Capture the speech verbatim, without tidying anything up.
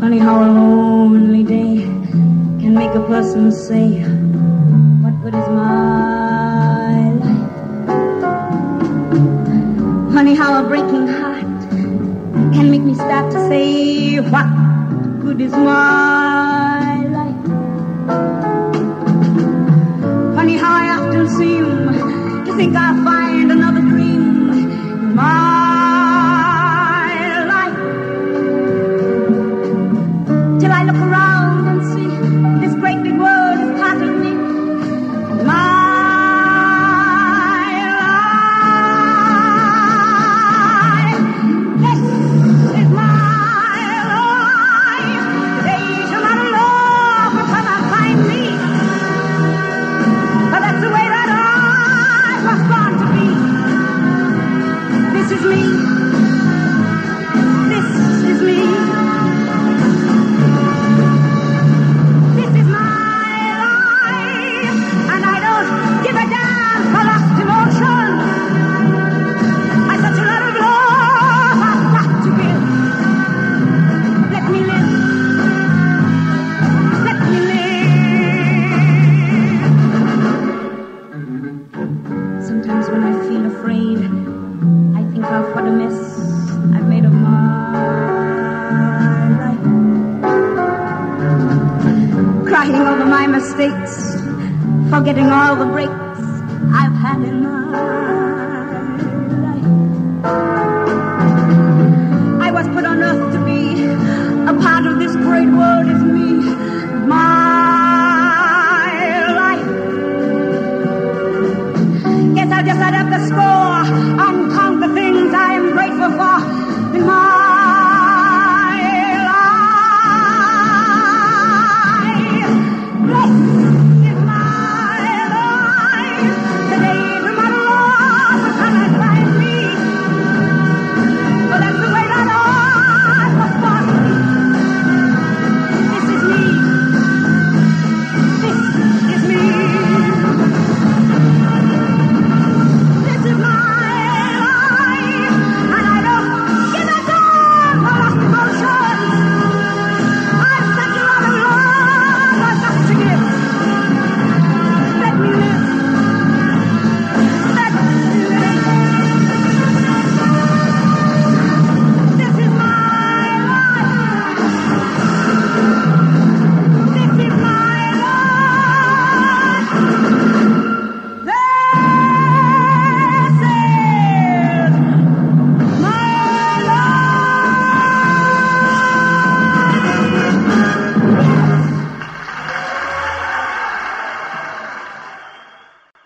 Funny how a lonely day can make a person say, what good is my life? Funny how a breaking heart can make me start to say, what good is my life? Funny how I often seem to think I'll find another dream in my life, till I look around and see this great big world is part of me, my life. This is my life. Days are not long until I find me, but that's the way that I was born to be. This is me. This is me. This is my life, and I don't give a damn for lost emotion. I've such a lot of love I've got to give. Let me live. Let me live. Sometimes when I feel afraid, I think of what a mess I've made of my life. Crying over my mistakes, forgetting all the breaks I've had in my